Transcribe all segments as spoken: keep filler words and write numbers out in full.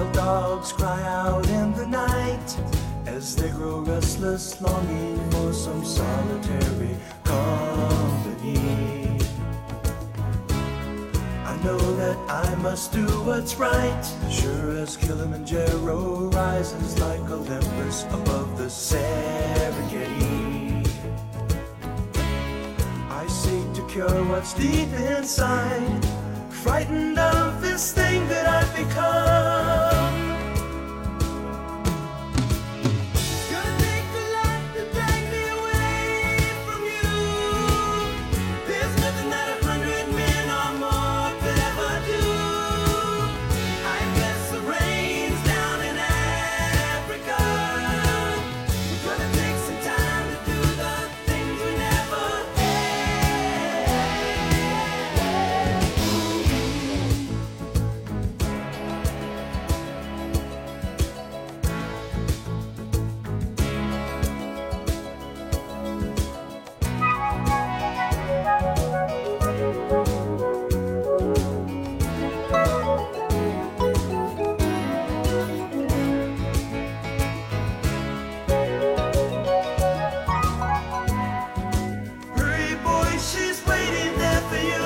Wild dogs cry out in the night as they grow restless, longing for some solitary company. I know that I must do what's right, sure as Kilimanjaro rises like Olympus above the Serengeti. I seek to cure what's deep inside, frightened of this thing that I've become. It's gonna take a lot to drag me away from you. There's nothing that a hundred men or more could ever do. I bless the rains down in Africa. It's gonna take some time to do the things we never Hurry, boy, she's waiting there for you.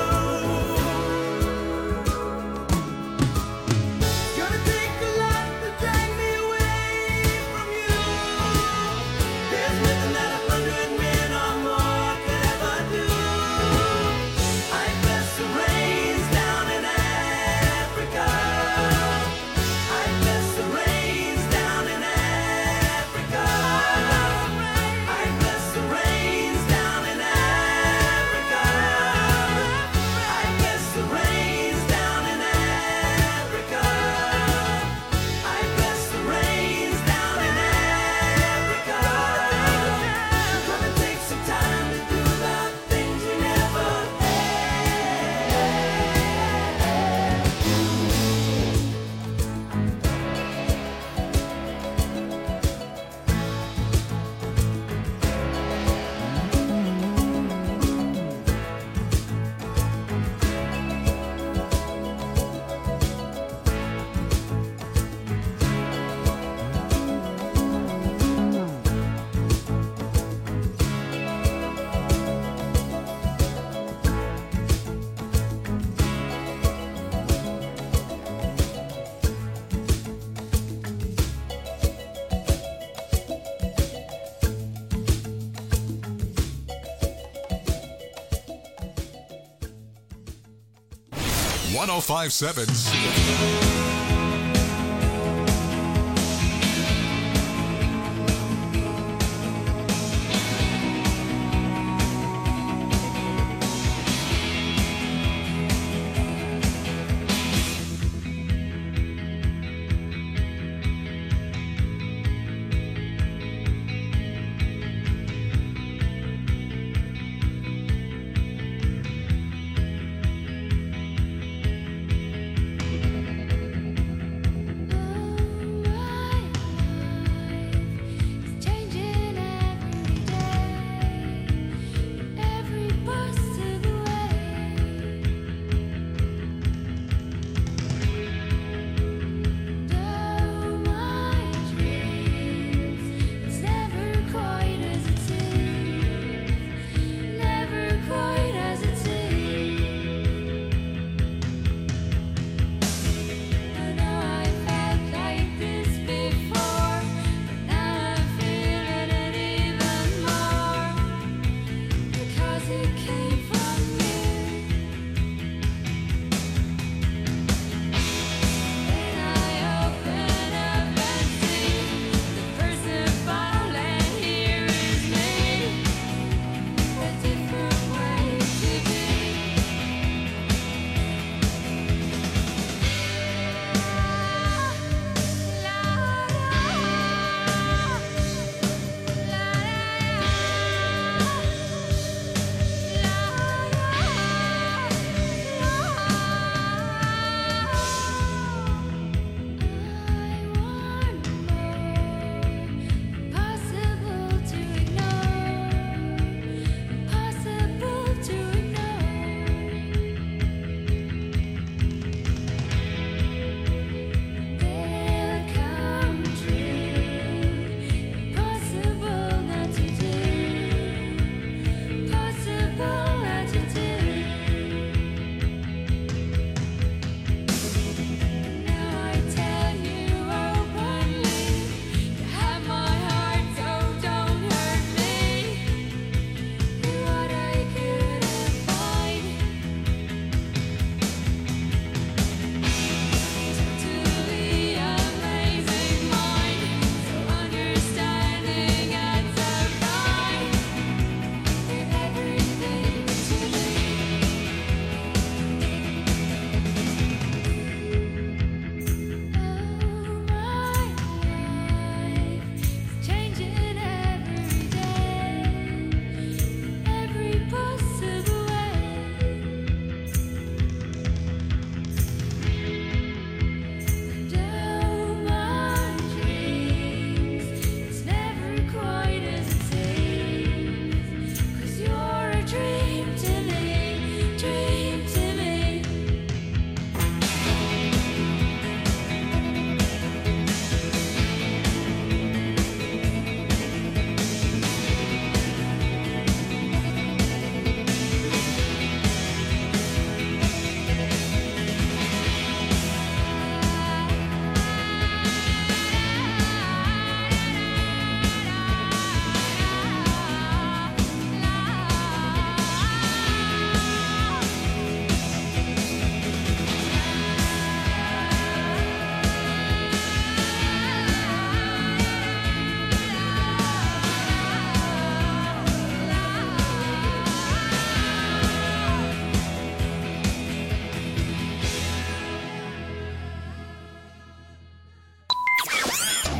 It's gonna take a lot to drag me away from you. There's nothing that a hundred men or more could ever do. I bless the rains down in Africa. I bless the rains down in Africa. I bless the rains down in Africa. I bless the rains down in Africa. I bless the rains down in Africa. It's gonna take some time to do the things we never one oh five point seven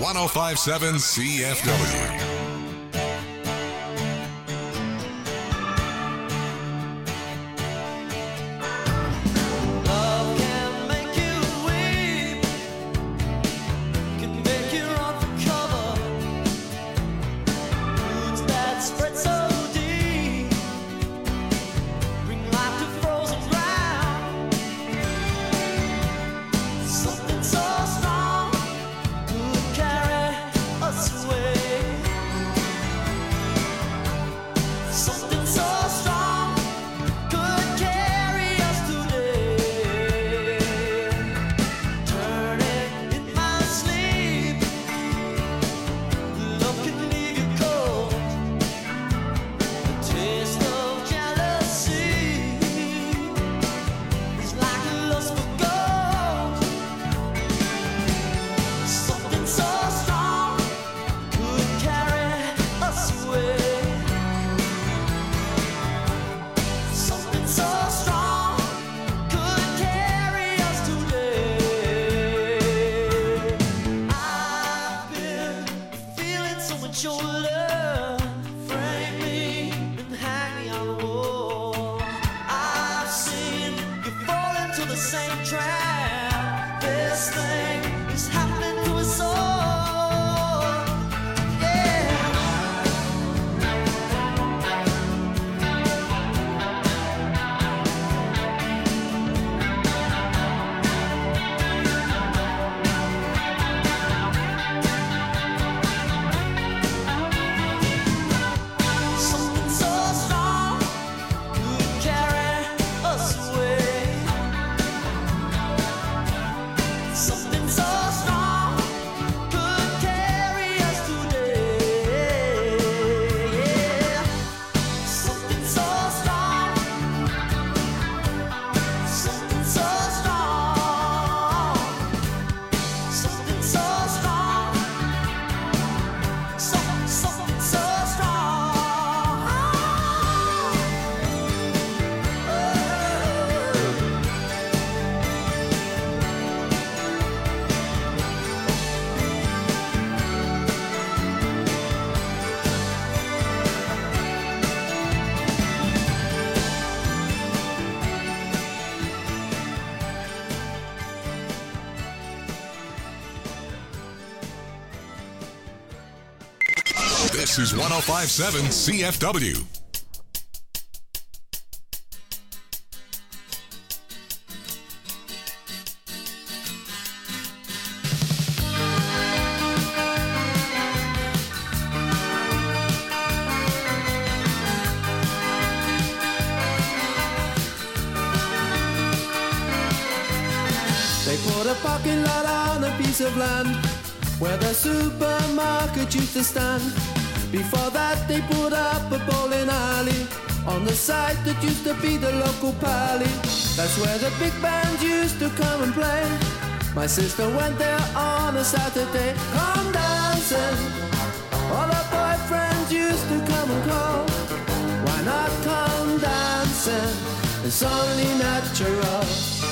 one oh five point seven C F W. This is one oh five point seven C F W. They put a parking lot on a piece of land where the supermarket used to stand. Before that they put up a bowling alley on the site that used to be the local pally. That's where the big bands used to come and play. My sister went there on a Saturday. Come dancing, all her boyfriends used to come and call. Why not come dancing? It's only natural.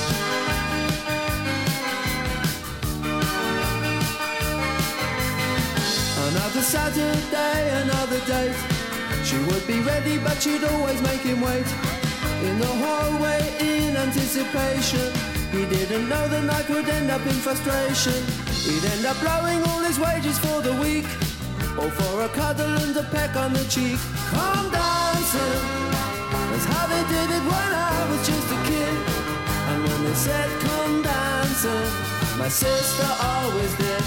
Another Saturday, another date. She would be ready, but she'd always make him wait in the hallway in anticipation. He didn't know the night would end up in frustration. He'd end up blowing all his wages for the week, all for a cuddle and a peck on the cheek. Come dancing, that's how they did it when I was just a kid. And when they said come dancing, my sister always did.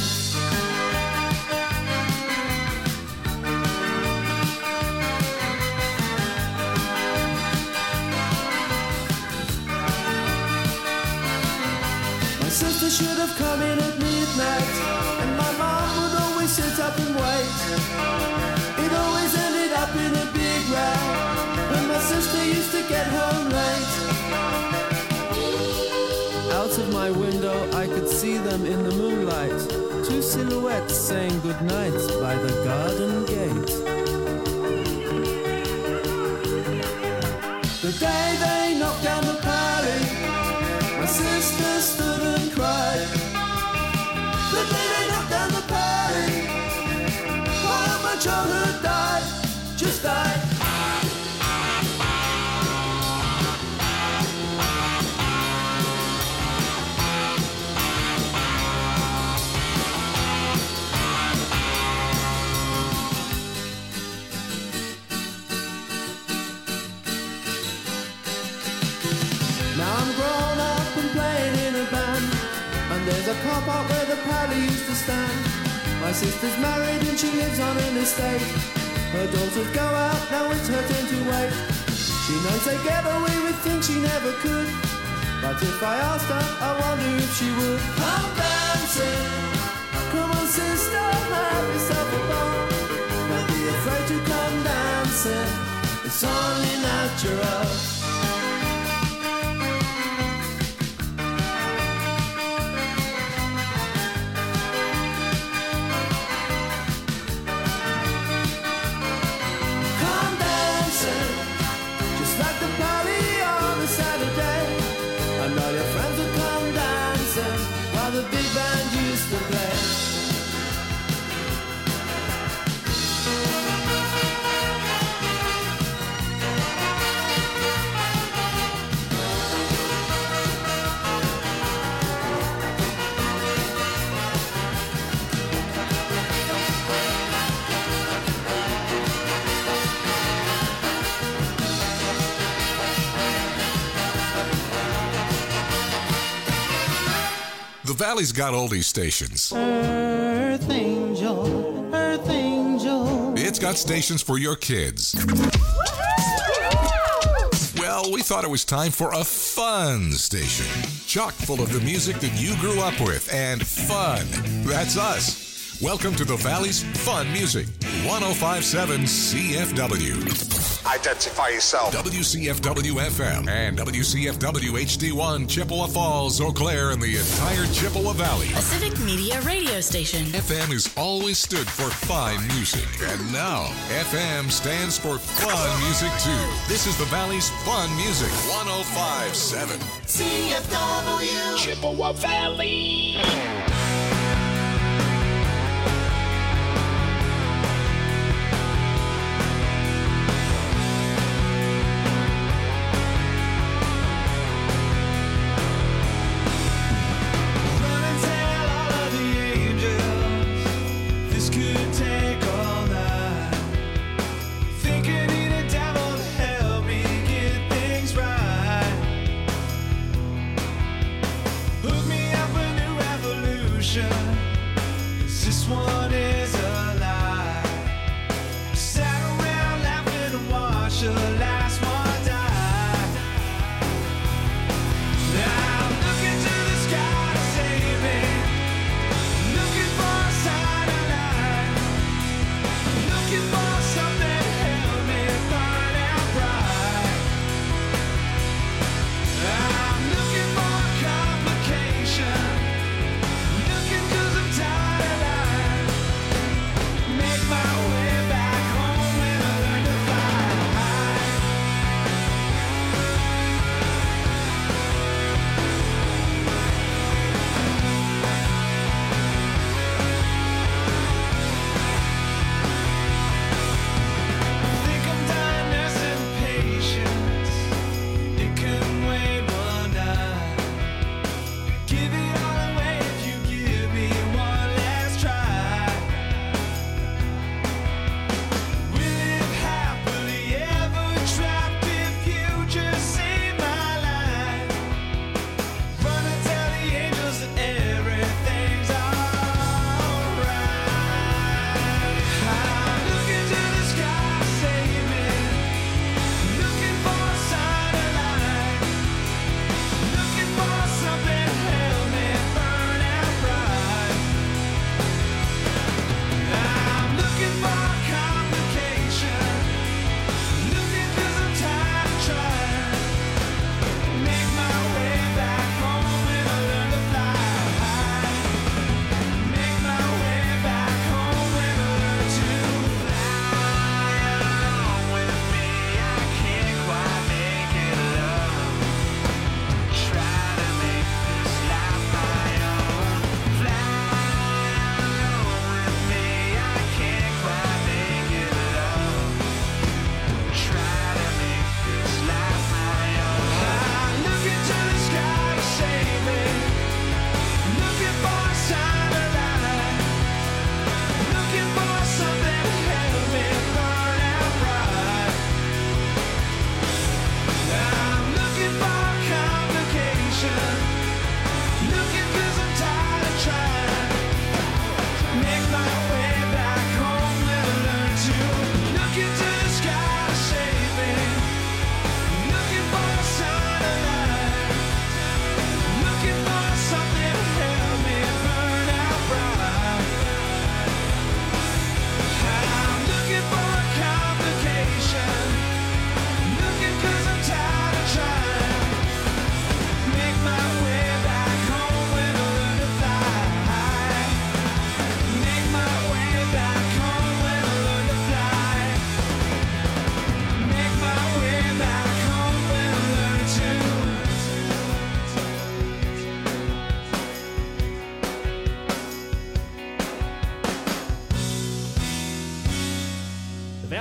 Sister should have come in at midnight, and my mom would always sit up and wait. It always ended up in a big row when my sister used to get home late. Out of my window I could see them in the moonlight, two silhouettes saying goodnight by the garden gate. The day they knocked down the pally, my sister stood and cried. The day they knocked down the party, there's a car park where the pally used to stand. My sister's married and she lives on an estate. Her daughters go out, now it's her turn to wait. She knows together we would think she never could, but if I asked her, I wonder if she would. Come dancing, come on sister, have yourself a ball. Don't be afraid to come dancing, it's only natural. Come dancing, just like the party on a Saturday. And all your friends will come dancing while the big band used to play. The Valley's got oldies stations. Earth Angel, Earth Angel. It's got stations for your kids. Well, we thought it was time for a fun station. Chock full of the music that you grew up with and fun. That's us. Welcome to the Valley's Fun Music. one oh five point seven C F W. Identify yourself. W C F W F M and W C F W H D one, Chippewa Falls, Eau Claire, and the entire Chippewa Valley. A civic media radio station. F M has always stood for fine music, and now F M stands for fun music too. This is the Valley's Fun Music, one oh five point seven C F W. Chippewa Valley. Run and tell all of the angels this could take all night. Think I need a devil to help me get things right. Hook me up a new revolution, 'cause this one is a lie. Sat around laughing and watched the last one die. Now I'm looking to the sky to save me, looking for a sign of light, looking for something to help me find out right. I'm looking for a complication, looking 'cause I'm tired of lying,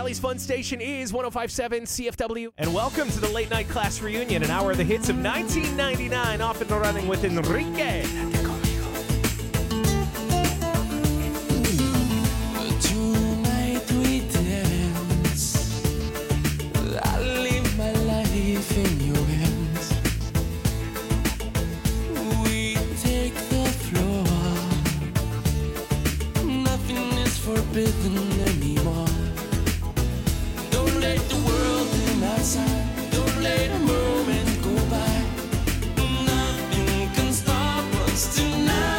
Valley's Fun Station is one oh five point seven C F W. And welcome to the Late Night Class Reunion, an hour of the hits of nineteen ninety-nine, off and running with Enrique. Tonight we dance. I live my life in your hands. We take the floor. Nothing is forbidden anymore. Don't let the world in outside. Don't let a moment go by. Nothing can stop us tonight.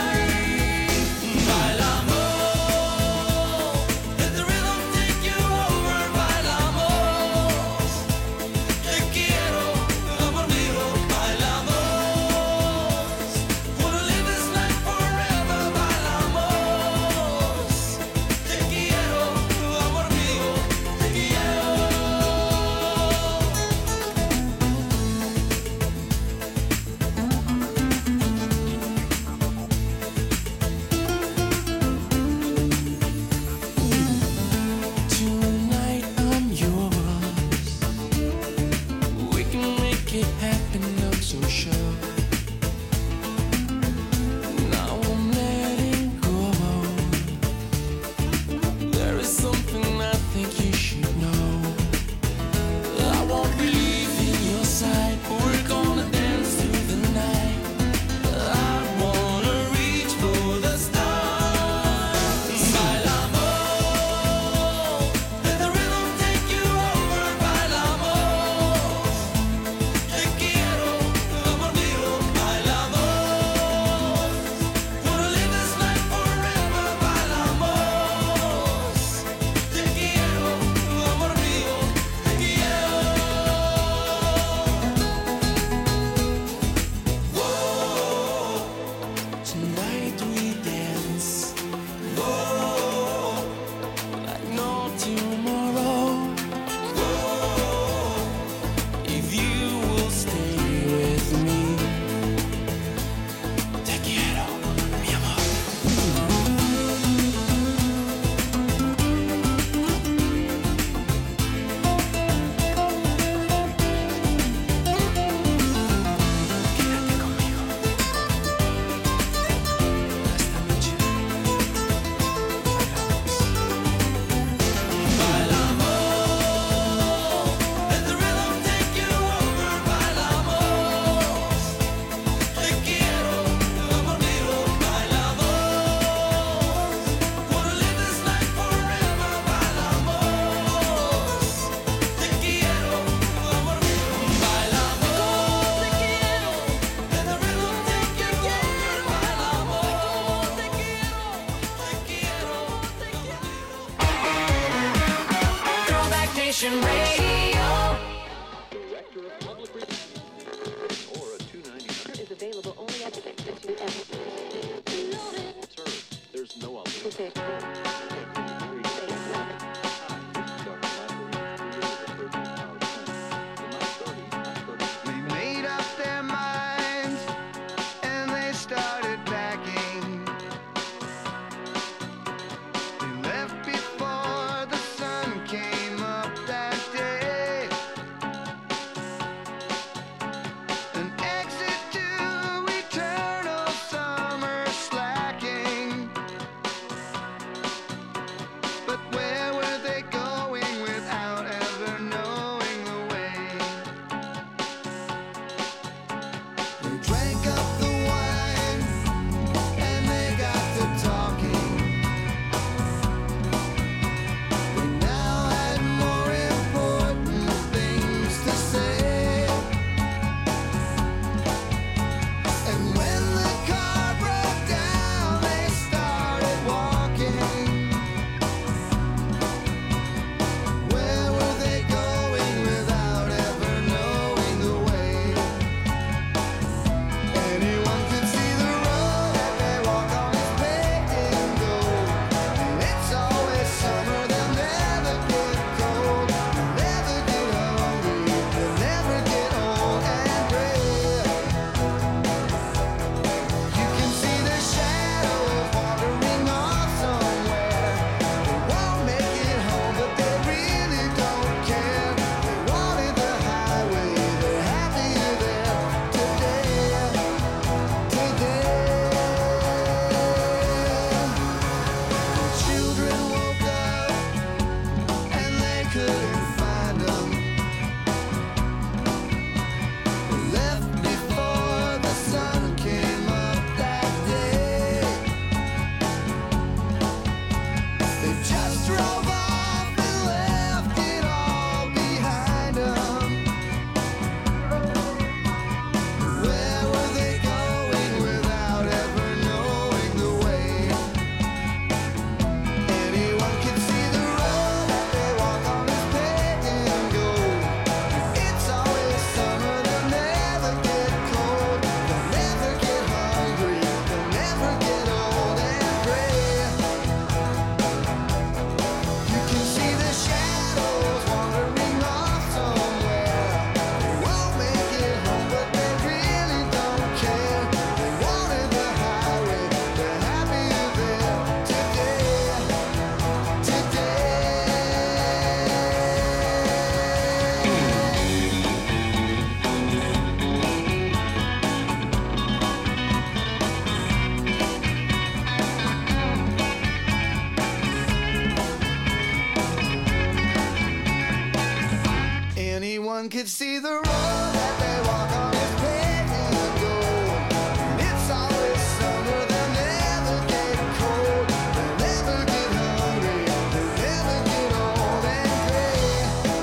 could see the road that they walk on is paved in gold. And it's always summer, they'll never get cold. They'll never get hungry, they'll never get old and gray.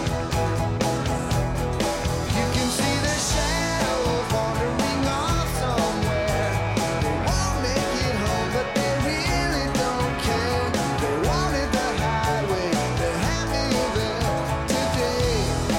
You can see the shadows wandering off somewhere. They won't make it home, but they really don't care. They wanted the highway, they're happy there today.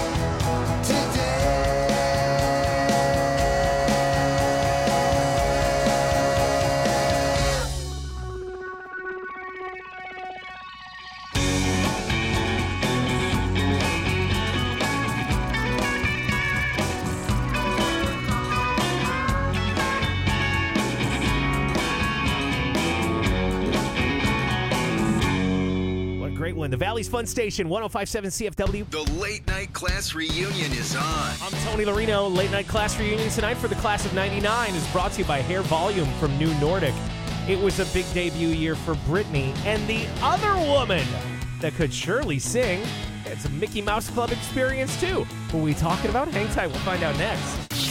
What a great one. The Valley's Fun Station, one oh five point seven C F W. The late night class reunion is on. I'm Tony Larino. Late night class reunion tonight for the class of ninety-nine is brought to you by Hair Volume from New Nordic. It was a big debut year for Britney and the other woman that could surely sing. It's a Mickey Mouse Club experience too. What are we talking about? Hang tight. We'll find out next.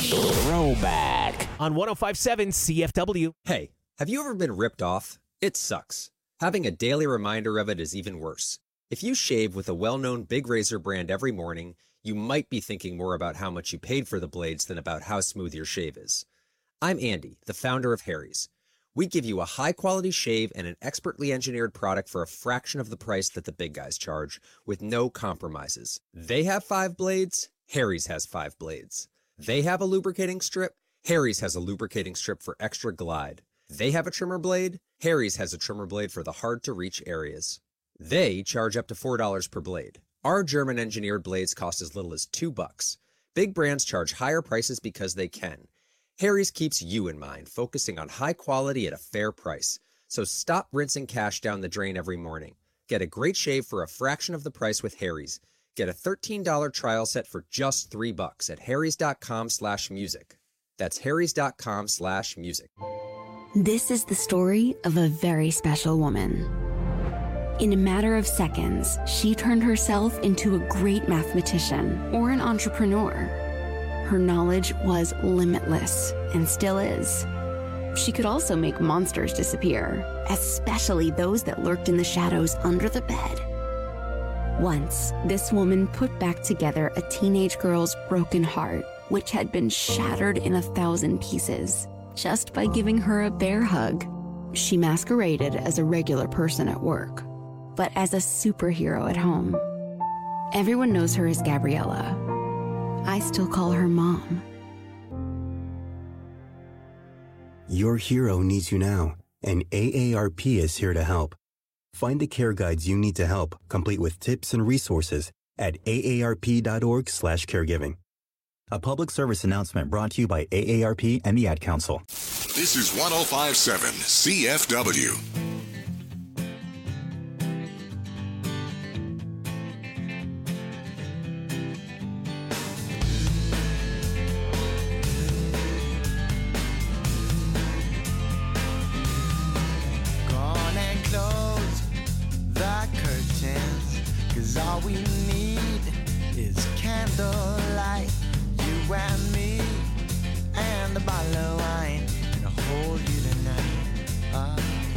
Throwback. On one oh five point seven C F W. Hey, have you ever been ripped off? It sucks. Having a daily reminder of it is even worse. If you shave with a well-known big razor brand every morning, you might be thinking more about how much you paid for the blades than about how smooth your shave is. I'm Andy, the founder of Harry's. We give you a high-quality shave and an expertly engineered product for a fraction of the price that the big guys charge, with no compromises. They have five blades, Harry's has five blades. They have a lubricating strip, Harry's has a lubricating strip for extra glide. They have a trimmer blade, Harry's has a trimmer blade for the hard-to-reach areas. They charge up to four dollars per blade. Our German-engineered blades cost as little as two bucks. Big brands charge higher prices because they can. Harry's keeps you in mind, focusing on high quality at a fair price. So stop rinsing cash down the drain every morning. Get a great shave for a fraction of the price with Harry's. Get a thirteen dollars trial set for just three bucks at harrys.com slash music. That's harrys.com slash music. This is the story of a very special woman. In a matter of seconds, she turned herself into a great mathematician or an entrepreneur. Her knowledge was limitless and still is. She could also make monsters disappear, especially those that lurked in the shadows under the bed. Once, this woman put back together a teenage girl's broken heart, which had been shattered in a thousand pieces, just by giving her a bear hug. She masqueraded as a regular person at work, but as a superhero at home. Everyone knows her as Gabriella. I still call her Mom. Your hero needs you now, and A A R P is here to help. Find the care guides you need to help, complete with tips and resources at A A R P dot org slash caregiving. A public service announcement brought to you by A A R P and the Ad Council. This is one oh five point seven C F W. Gone and close the curtains, 'cause all we need is candlelight. You and me, and a bottle of wine, and I'll hold you tonight. Uh,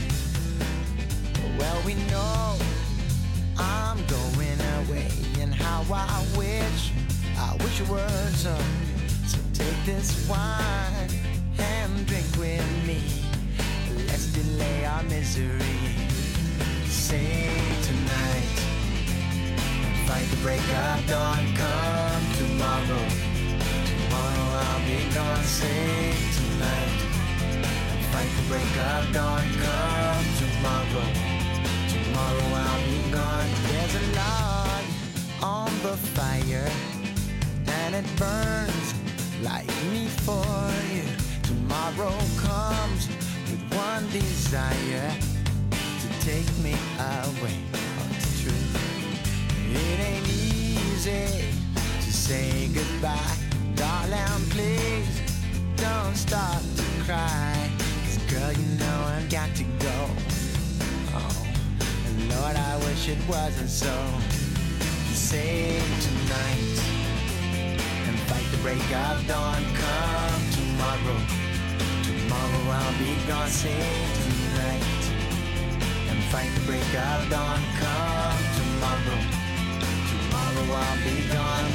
well, we know I'm going away, and how I wish, I wish it were so. So take this wine and drink with me. Let's delay our misery. Sing tonight, and fight the break of dawn. Come tomorrow. Tomorrow I'll be gone. Sing tonight, fight the break of dawn. Come tomorrow. Tomorrow I'll be gone. There's a log on the fire, and it burns like me for you. Tomorrow comes with one desire, to take me away from the truth. It ain't easy to say goodbye. Darling, please don't start to cry, 'cause girl, you know I've got to go. Oh, and Lord, I wish it wasn't so. Sing tonight, the break of dawn. Come tomorrow, tomorrow I'll be gone. Sing tonight and fight the break of dawn. Come tomorrow, tomorrow I'll be gone.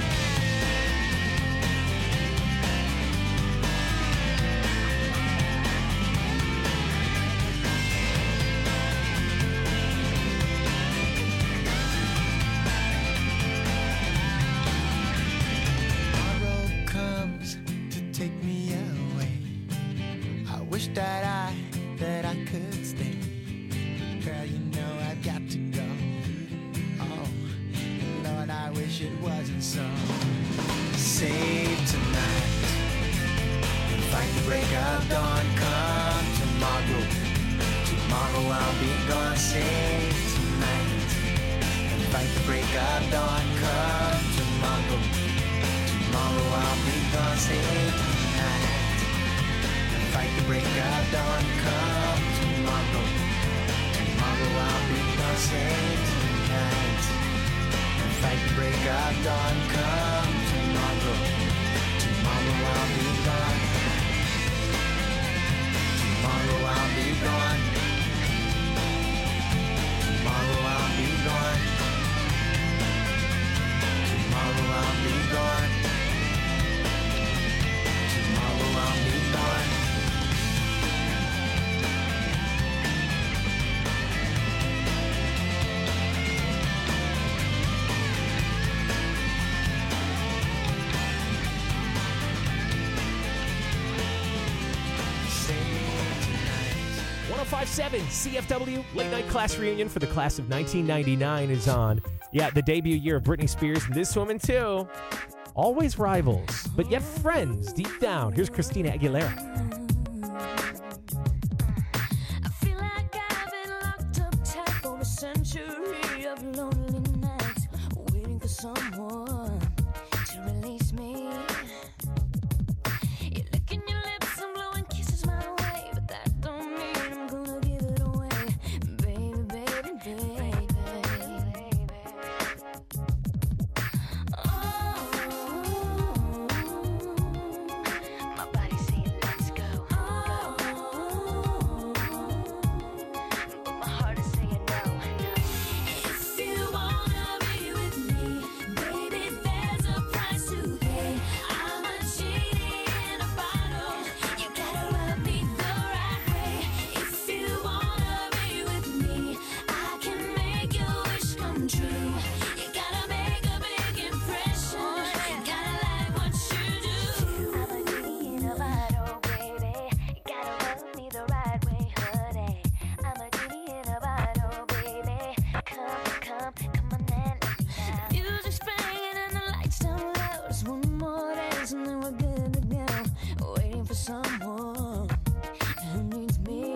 Wish that I, that I could stay. Girl, you know I've got to go. Oh, Lord, I wish it wasn't so. Save tonight and fight the break of dawn. Come tomorrow, tomorrow I'll be gone. Save tonight and fight the break of dawn. Come tomorrow, tomorrow I'll be gone. Save tonight. Fight the break of dawn, come tomorrow. Tomorrow I'll be gone, save tonight. Fight the break of dawn, come tomorrow. Tomorrow I'll be gone. Tomorrow I'll be gone. Tomorrow I'll be gone. Tomorrow I'll be gone. Tomorrow I'll be gone. one oh five point seven C F W Late Night Class Reunion for the class of nineteen ninety-nine is on. Yeah, the debut year of Britney Spears and this woman too. Always rivals, but yet friends deep down. Here's Christina Aguilera. I feel like I've been locked up tight for a century of lonely nights, waiting for someone to release me. You're licking your lips and blowing kisses my way, but that don't mean I'm gonna give it away, baby, baby, baby. Oh, my body's saying let's go, go. But my heart is saying no, no. If you wanna be with me, baby, there's a price to pay. I'm a genie in a bottle. You gotta rub me the right way. If you wanna be with me, I can make your wish come true. You gotta make a big impression. Gotta like what you do. I'm a genie in a bottle, baby. You gotta rub me the right way, honey. I'm a genie in a bottle, baby. Come, come, come on and let me out. The music's playing and the lights down low. Just one more dance and then we're good to go. Waiting for someone who needs me.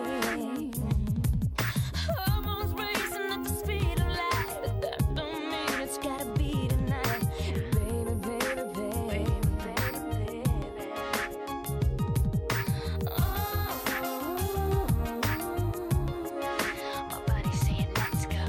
Hormones racing at the speed of light, but that don't mean it's gotta be tonight. Baby, baby, baby, baby, baby. Oh, my body's saying let's go.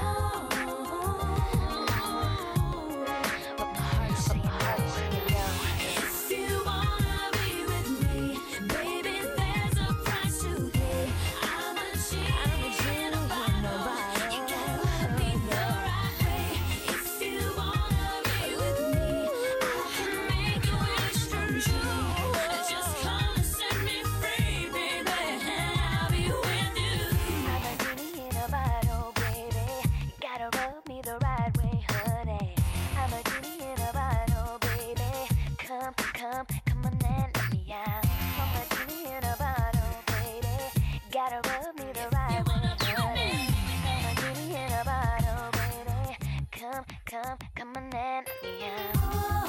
But my heart's saying no. If you wanna be with me, baby, there's a price to pay. I'm a genie in a bottle. You gotta rub me the right way. If you wanna be with me, I can make your wish come true. Just come and set me free, baby, and I'll be with you. I'm a genie in a bottle, baby. You gotta rub me the right way, honey. I'm a genie in a bottle, baby. Come, come, come on and let me out. I'm a genie in a bottle, baby. Gotta rub me the right way, honey. I'm a genie in a bottle, baby. Come, come, come on and let me out.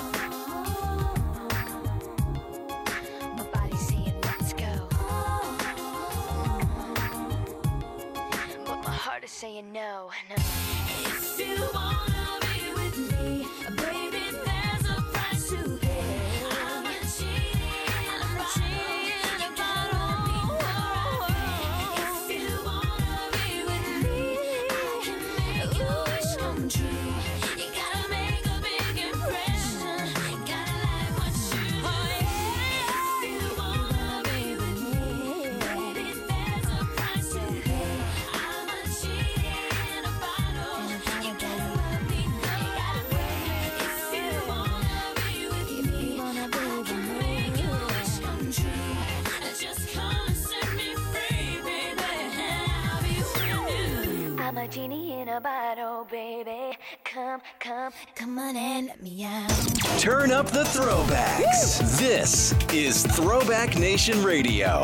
My body's saying let's go, but my heart is saying no, no. If you wanna be with me, baby, there's a price to pay. I'm a genie in a bottle. If you wanna be with me, I can make your wish come true. You gotta make a big impression. Gotta like a genie in a bottle, baby. Come, come, come on and let me out. Turn up the throwbacks. This is Throwback Nation Radio.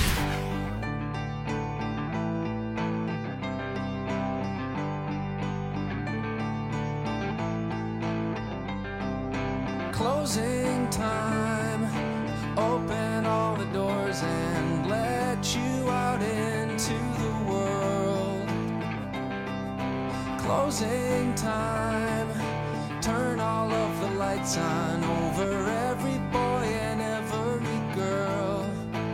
Closing time. Open all the doors and let you out into the world. Closing time. Turn all of the lights on over every boy and every girl.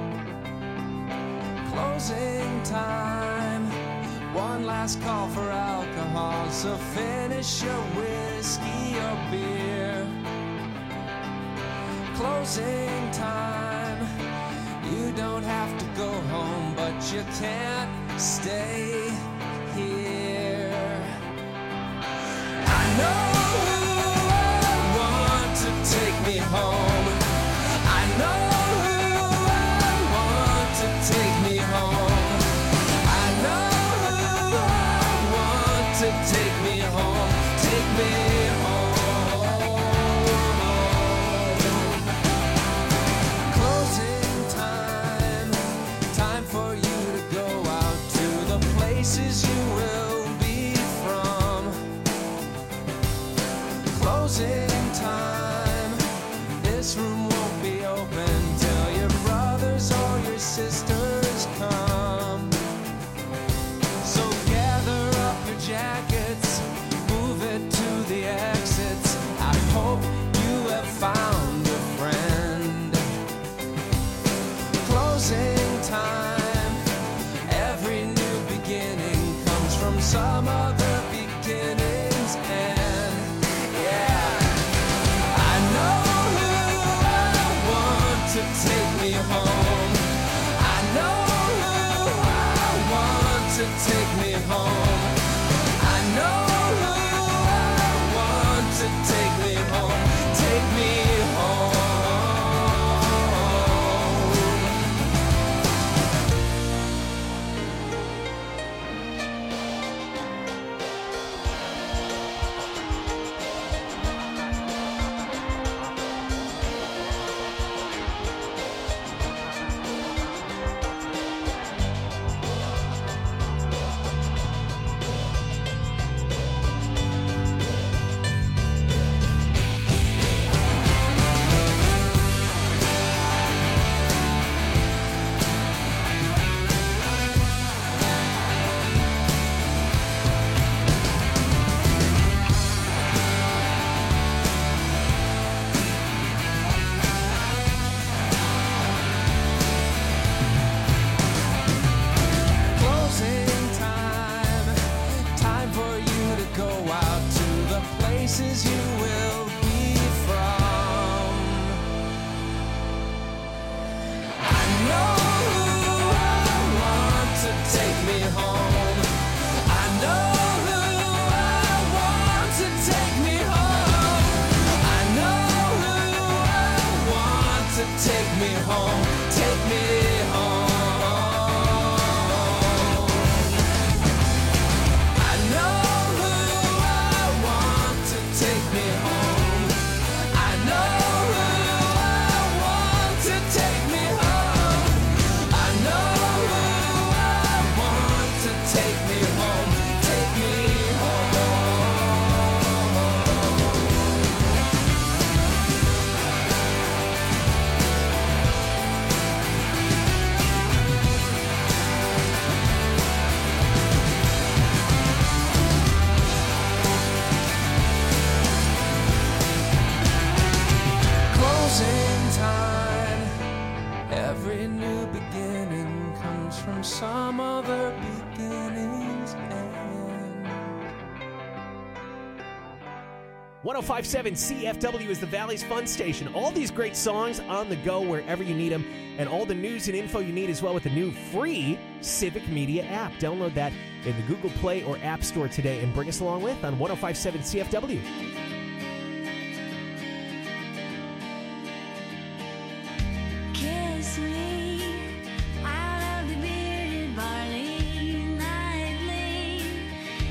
Closing time. One last call for alcohol, so finish your whiskey or beer. Closing time. You don't have to go home, but you can't stay here. I know who I want to take me home. I know who I want to take me home. I know who I want to take me home. Take me home. Closing time. Time for you to go out to the places you will be from. Closing time. This room won't be open till your brothers or your sisters come. So gather up your jackets, move it to the exits. I hope you have found a friend. Closing time. Every new beginning comes from some other beginning's end. Yeah. I know who I want to take me home. I know who I want to take me home. I know who I want to take me home. Take me home. Closing time. Time for you to go out to the places you will be from. I know who I want to take me home. I know who I want to take me home. I know who I want to take me home. Take me home. I know who I want to take me home. I know who I want to take me home. I know who I want to take me home. Take me home. Closing time. Every new beginning comes from some other beginning's end. one oh five point seven C F W is the Valley's Fun Station. All these great songs on the go wherever you need them, and all the news and info you need as well with the new free Civic Media app. Download that in the Google Play or App Store today and bring us along with on one oh five point seven C F W. Kiss me out of the bearded barley nightly.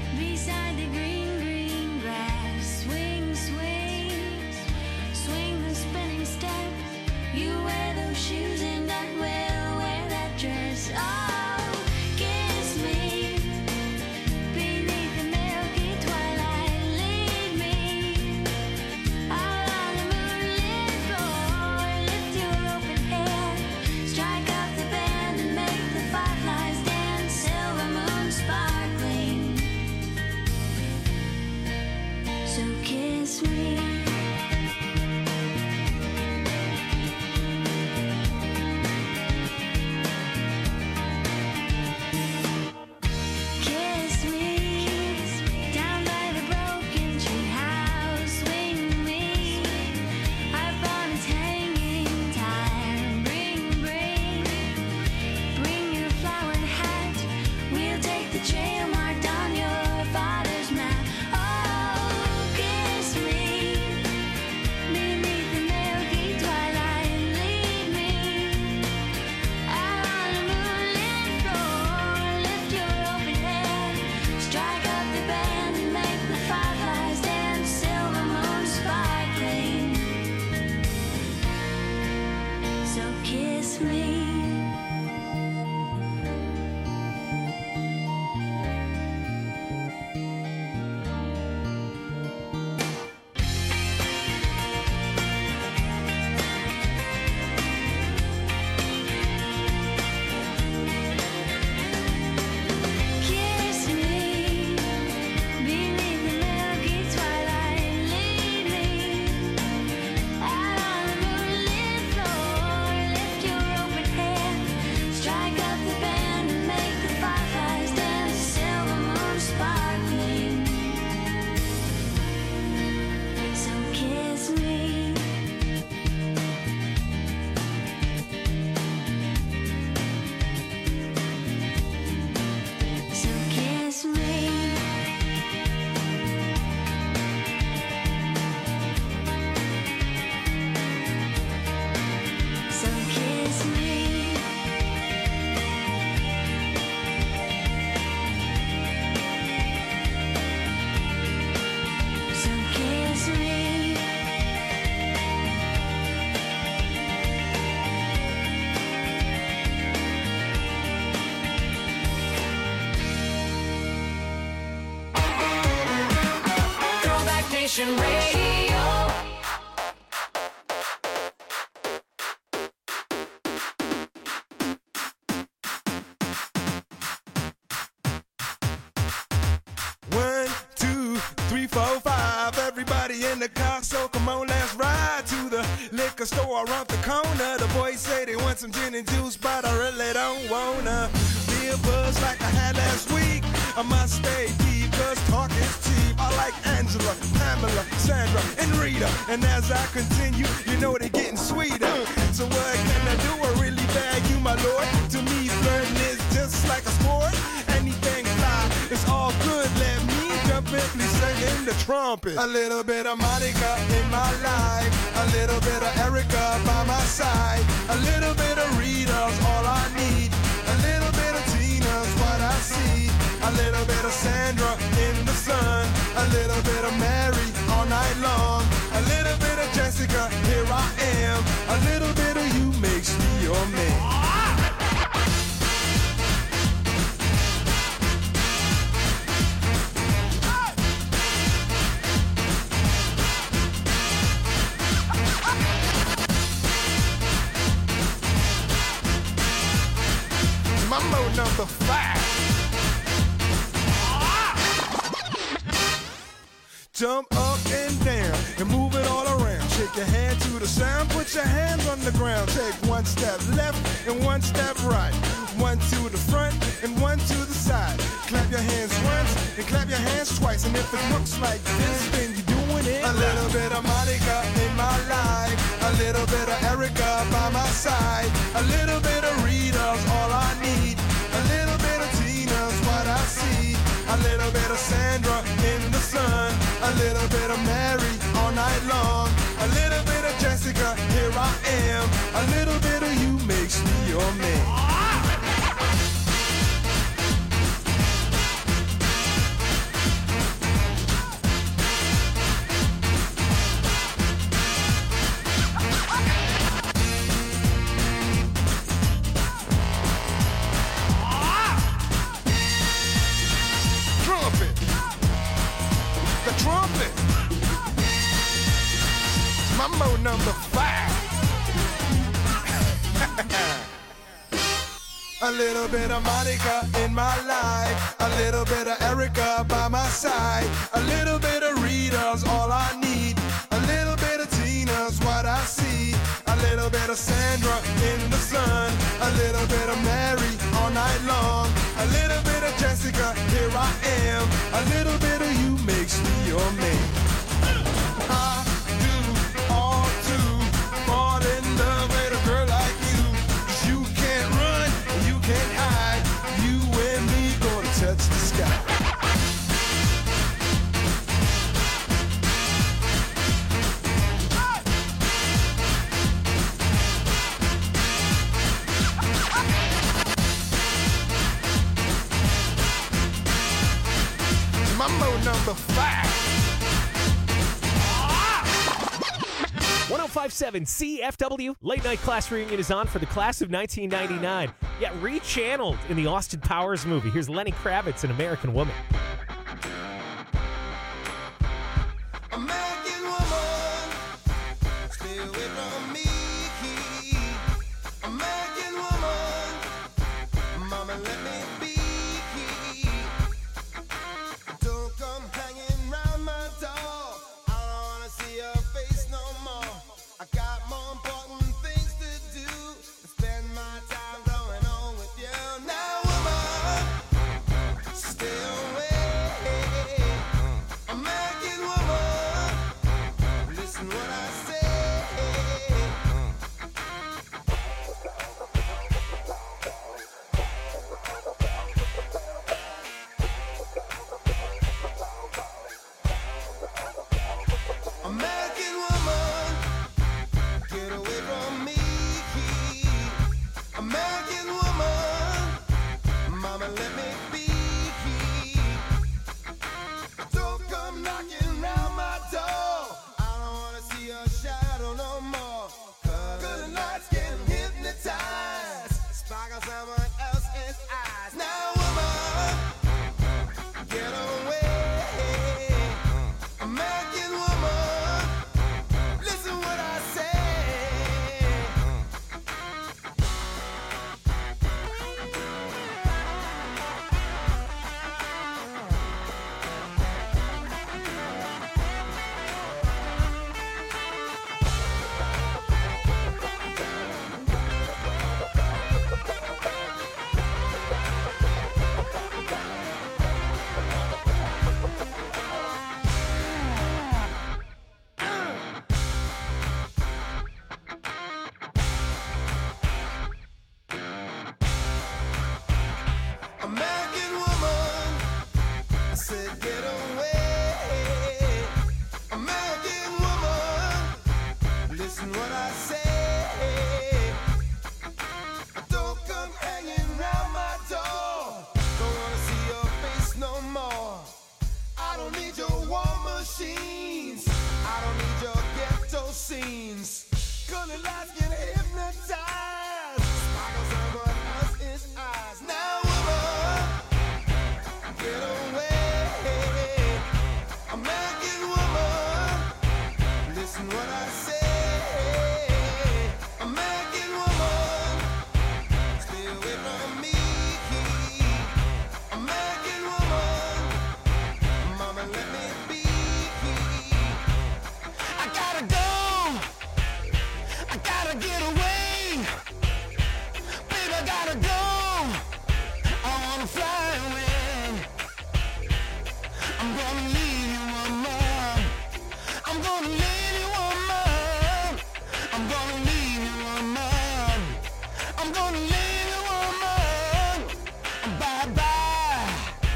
Nation Radio. One, two, three, four, five. Everybody in the car, so come on, let's ride to the liquor store around the corner. The boys say they want some gin and juice, but I really don't wanna be a buzz like I had last week. I must stay deep, cause talk is cheap. I like Angela, Pamela, Sandra, and Rita. And as I continue, you know they're getting sweeter. So what can I do? I really bag you, my lord. To me, flirting is just like a sport. Anything fly, it's all good. Let me jump in, please sing in the trumpet. A little bit of Monica in my life. A little bit of Erica by my side. A little bit of Rita's all I need. A little bit of Tina's what I see. A little bit of Sandra in the sun. A little bit of Mary all night long. A little bit of Jessica, here I am. A little bit of you makes me your man. Mambo number five. Jump up and down and move it all around. Shake your hand to the sound, put your hands on the ground. Take one step left and one step right. One to the front and one to the side. Clap your hands once and clap your hands twice. And if it looks like this, then you're doing it. A little bit of Monica in my life. A little bit of Erica by my side. A little bit of Rita's all I need. A little bit of Tina's what I see. A little bit of Sandra in the sun. A little bit of Mary all night long. A little bit of Jessica, here I am. A little bit of you makes me your man. Trumpet. Mambo number five. A little bit of Monica in my life. A little bit of Erica by my side. A little bit of Rita's all I need. A little bit of Tina's what I see. A little bit of Sandra in the sun. A little bit of Mary all night long. A little bit of Jessica, here I am. A little bit of you makes me your man. I do all to fall in love with a girl like you. 'Cause you can't run, you can't hide. You and me gonna touch the sky. Mambo number five. one oh five point seven C F W. Late Night Class Reunion is on for the class of nineteen ninety-nine. Yeah, rechanneled in the Austin Powers movie. Here's Lenny Kravitz, An American Woman. American woman, stay away from me. American woman, mama let me be. Don't come hanging round my door. I don't wanna see your face no more. I got more important things to do than spend my time going on with you. Now woman, stay away. American woman, listen what I say. American woman, get away from me. American woman, mama let me be. Don't come knocking round my door. I don't wanna see your shadow no more. 'Cause good nights getting hypnotized. Sparkle someone else's eyes. Now woman, get away. American woman. machines. I don't need your ghetto scenes. Gonna lights get hypnotized. Sparkles on what else is eyes. Now, woman, get away. American woman, listen what I say. American woman, stay away from me. American woman, mama, let me be. I gotta go. I gotta get away. Baby, I gotta go. I wanna fly away. I'm gonna leave you, woman. I'm gonna leave you, woman. I'm gonna leave you, woman. I'm gonna leave you, woman. Bye bye.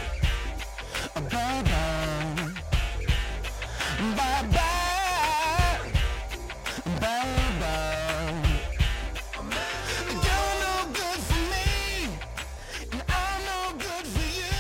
Bye bye. Bye bye. Bye bye. You're no good for me, and I'm no good for you.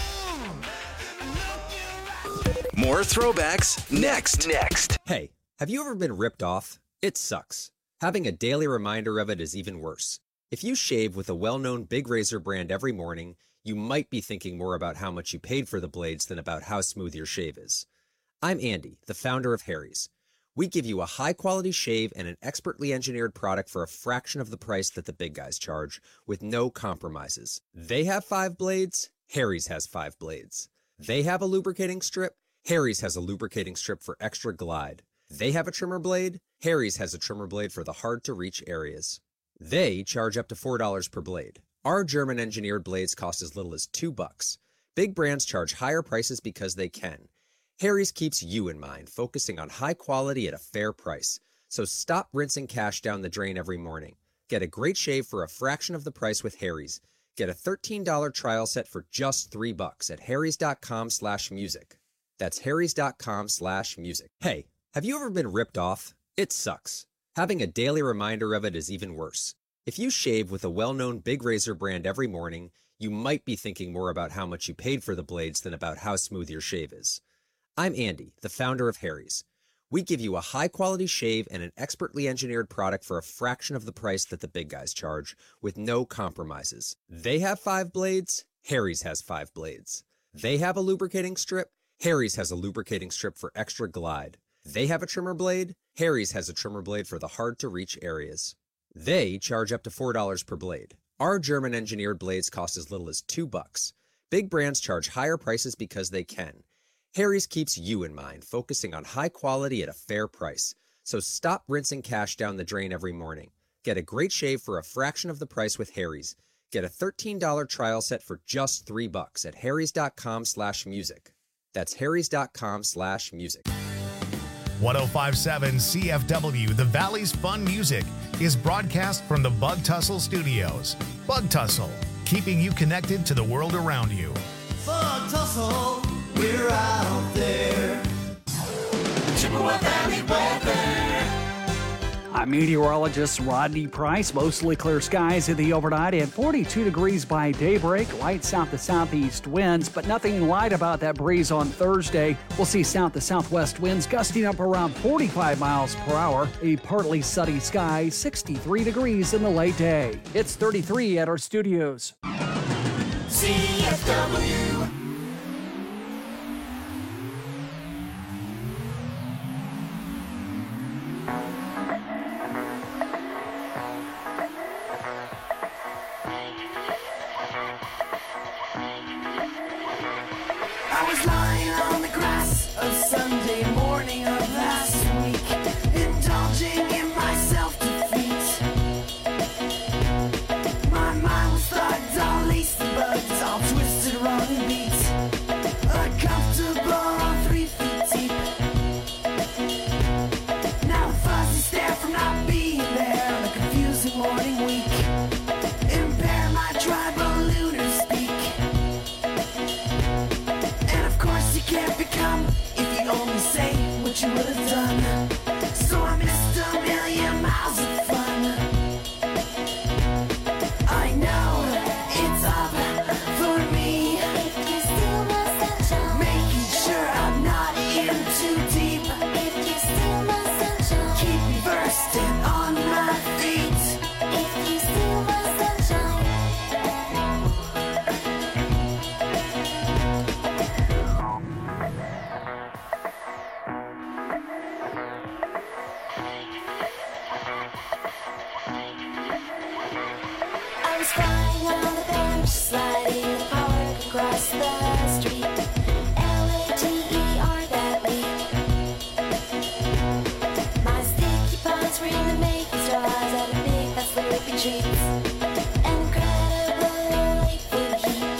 Look you right. More throwbacks next. Next. Hey, have you ever been ripped off? It sucks. Having a daily reminder of it is even worse. If you shave with a well-known big razor brand every morning, you might be thinking more about how much you paid for the blades than about how smooth your shave is. I'm Andy, the founder of Harry's. We give you a high-quality shave and an expertly engineered product for a fraction of the price that the big guys charge, with no compromises. They have five blades, Harry's has five blades. They have a lubricating strip, Harry's has a lubricating strip for extra glide. They have a trimmer blade, Harry's has a trimmer blade for the hard-to-reach areas. They charge up to four dollars per blade. Our German-engineered blades cost as little as two bucks. Big brands charge higher prices because they can. Harry's keeps you in mind, focusing on high quality at a fair price. So stop rinsing cash down the drain every morning. Get a great shave for a fraction of the price with Harry's. Get a thirteen dollars trial set for just three bucks at harrys.com slash music. That's harrys.com slash music. Hey, have you ever been ripped off? It sucks. Having a daily reminder of it is even worse. If you shave with a well-known big razor brand every morning, you might be thinking more about how much you paid for the blades than about how smooth your shave is. I'm Andy, the founder of Harry's. We give you a high-quality shave and an expertly engineered product for a fraction of the price that the big guys charge, with no compromises. They have five blades, Harry's has five blades. They have a lubricating strip, Harry's has a lubricating strip for extra glide. They have a trimmer blade, Harry's has a trimmer blade for the hard-to-reach areas. They charge up to four dollars per blade. Our German-engineered blades cost as little as two bucks. Big brands charge higher prices because they can. Harry's keeps you in mind, focusing on high quality at a fair price. So stop rinsing cash down the drain every morning. Get a great shave for a fraction of the price with Harry's. Get a thirteen dollars trial set for just three bucks at harrys.com slash music. That's harrys.com slash music. one oh five point seven C F W, the Valley's Fun Music, is broadcast from the Bug Tussle Studios. Bug Tussle, keeping you connected to the world around you. Bug Tussle, we're out there. Chippewa Valley weather. I'm meteorologist Rodney Price. Mostly clear skies in the overnight and forty-two degrees by daybreak. Light south to southeast winds, but nothing light about that breeze on Thursday. We'll see south to southwest winds gusting up around forty-five miles per hour. A partly sunny sky, sixty-three degrees in the late day. It's thirty-three at our studios. C F W. I was lying on the grass a Sunday morning of last week, indulging in my self-defeat. My mind was thugged, all laced and bugs, all twisted, wrong and beat. Uncomfortable on three feet deep. Now a fuzzy stare from not being there on a confusing morning week. Impair my tribal lunar speak. And of course you can't on the bench, sliding in the park across the street. L A T E R that week. My sticky paws were in the making straws at a big fat slurpy treats. An incredible late food heat.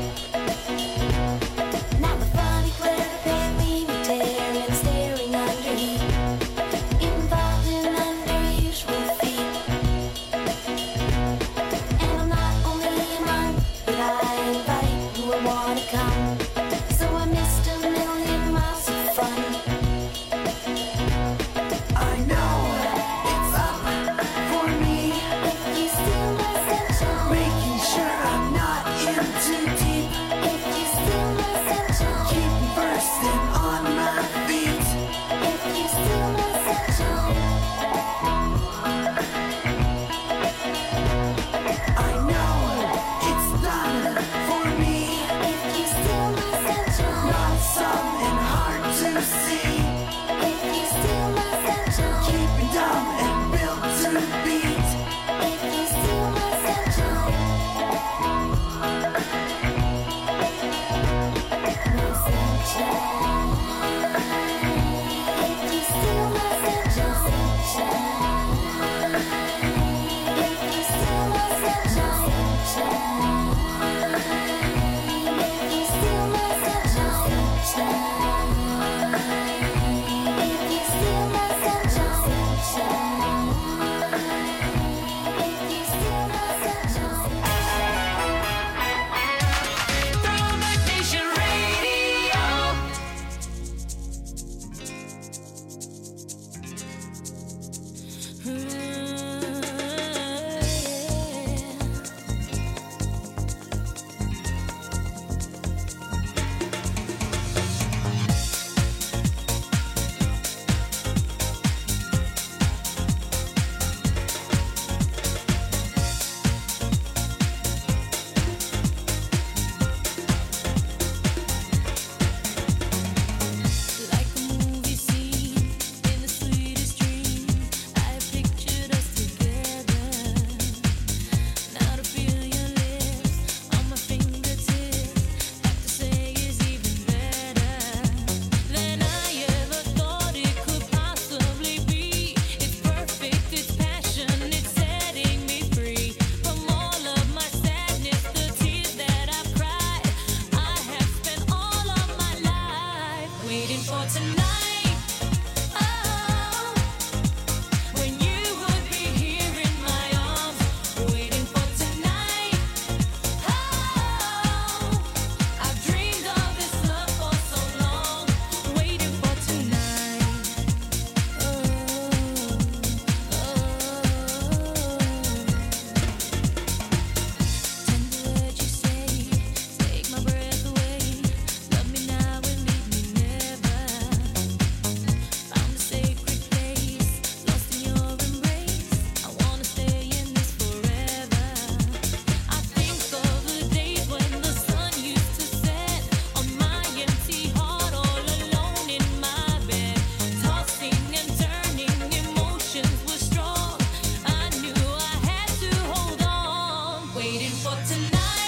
Now the funny clever pet we me tearing, staring under heat. Involved in unusual feet. And I'm not only a monk, but I invite who will wanna come. So I missed a million miles of fun. I know it's up for me. If you steal my sunshine, making sure I'm not in too deep. If you steal my sunshine, keep me bursting on my feet. If you steal my sunshine, I know it's done for me. If you steal my sunshine, not some and hard to see. If you steal my sunshine, keep me dumb and built to beat. If you steal my sunshine, my sunshine. If you steal my sunshine, if you steal my sunshine, if you steal my sunshine, if you steal my sunshine, if you steal my sunshine. Throwback Nation Radio. Like a movie scene in the sweetest dream, I pictured us together. Now to feel your lips on my fingertips, have to say is even better than I ever thought it could possibly be. It's perfect, it's passion, it's setting me free from all of my sadness, the tears that I've cried. I have spent all of my life waiting for tonight. Oh, when you would be here in my arms, waiting for tonight. Oh, I've dreamed of this love for so long, waiting for tonight. Oh, oh. Tender words you say, take my breath away. Love me now and leave me never. Found a sacred place, lost in your embrace. I wanna stay in this forever. I think of the days when the sun used to set on my empty heart, all alone in my bed, tossing and turning, emotions were strong. I knew I had to hold on, waiting for tonight.